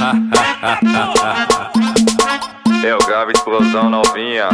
Eu gravo explosão novinha.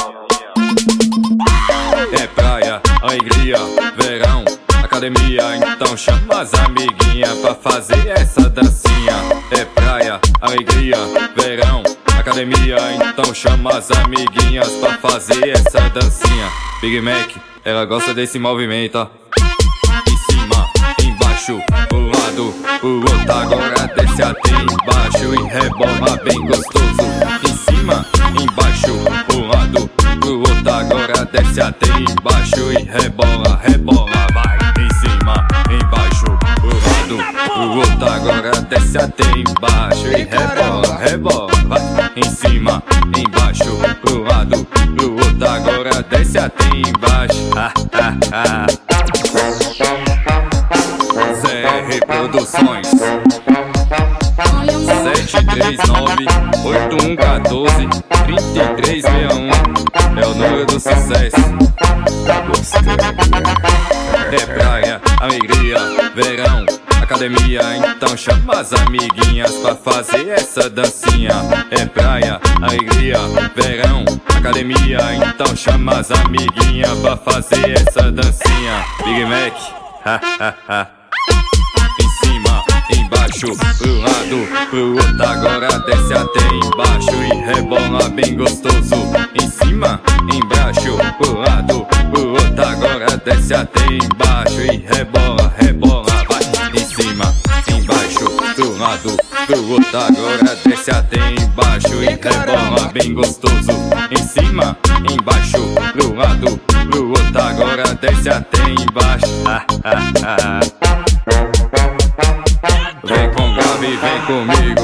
É praia, alegria, verão, academia, então chama as amiguinhas pra fazer essa dancinha. É praia, alegria, verão, academia, então chama as amiguinhas pra fazer essa dancinha. Big Mac, ela gosta desse movimento, ó. Em cima, embaixo, pro lado, pro outro, agora desce até embaixo e rebola bem gostoso. Em cima, embaixo, pro lado, pro outro, agora desce até embaixo e rebola, rebola, vai. Em cima, embaixo, pro lado, pro outro, agora desce até embaixo e rebola, rebola, vai. Em cima, embaixo, pro lado, pro outro, agora desce até embaixo. ZR Produções 739-8114-3361 é o número do sucesso. É praia, alegria, verão, academia, então chama as amiguinhas pra fazer essa dancinha. É praia, alegria, verão, academia, então chama as amiguinhas pra fazer essa dancinha. Big Mac, em cima, embaixo, pro lado, pro outro, agora desce até embaixo e rebola bem gostoso. Em cima, embaixo, pro lado, pro outro, agora desce até embaixo e rebola, rebola, vai. Em cima, embaixo, pro lado, pro outro, agora desce até embaixo e rebola bem gostoso. Em cima, embaixo, pro lado, pro outro, agora desce até embaixo. Vem com Gabi, vem comigo.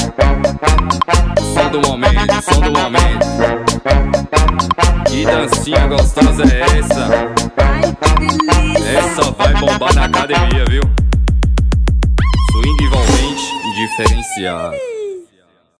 Som do momento, som do momento. Que dancinha gostosa é essa? Ai, que delícia! Essa vai bombar na academia, viu? Swing envolvente, diferenciado.